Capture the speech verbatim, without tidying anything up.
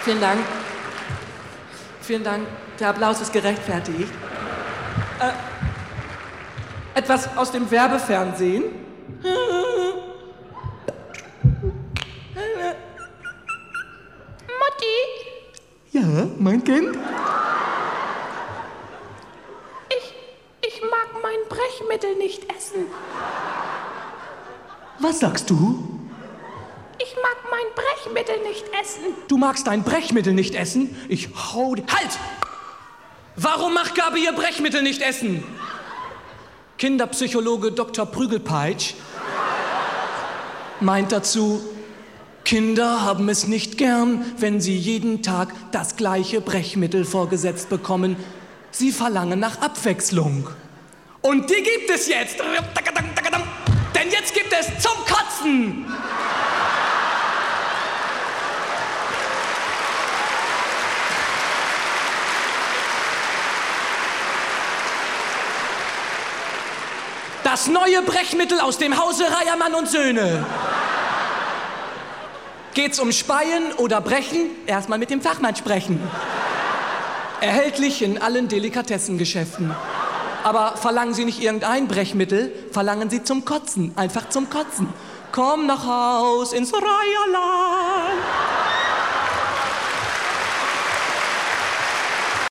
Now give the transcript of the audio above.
Vielen Dank. Vielen Dank. Der Applaus ist gerechtfertigt. Äh, etwas aus dem Werbefernsehen. Mutti? Ja, mein Kind? Ich, ich mag mein Brechmittel nicht essen. Was sagst du? Ich mag mein Brechmittel nicht essen. Du magst dein Brechmittel nicht essen? Ich hau... Halt! Warum macht Gabi ihr Brechmittel nicht essen? Kinderpsychologe Doktor Prügelpeitsch meint dazu, Kinder haben es nicht gern, wenn sie jeden Tag das gleiche Brechmittel vorgesetzt bekommen. Sie verlangen nach Abwechslung. Und die gibt es jetzt! Denn jetzt gibt es zum Kotzen! Das neue Brechmittel aus dem Hause Reiermann und Söhne. Geht's um Speien oder Brechen? Erstmal mit dem Fachmann sprechen. Erhältlich in allen Delikatessengeschäften. Aber verlangen Sie nicht irgendein Brechmittel, verlangen Sie zum Kotzen, einfach zum Kotzen. Komm nach Haus ins Reierland.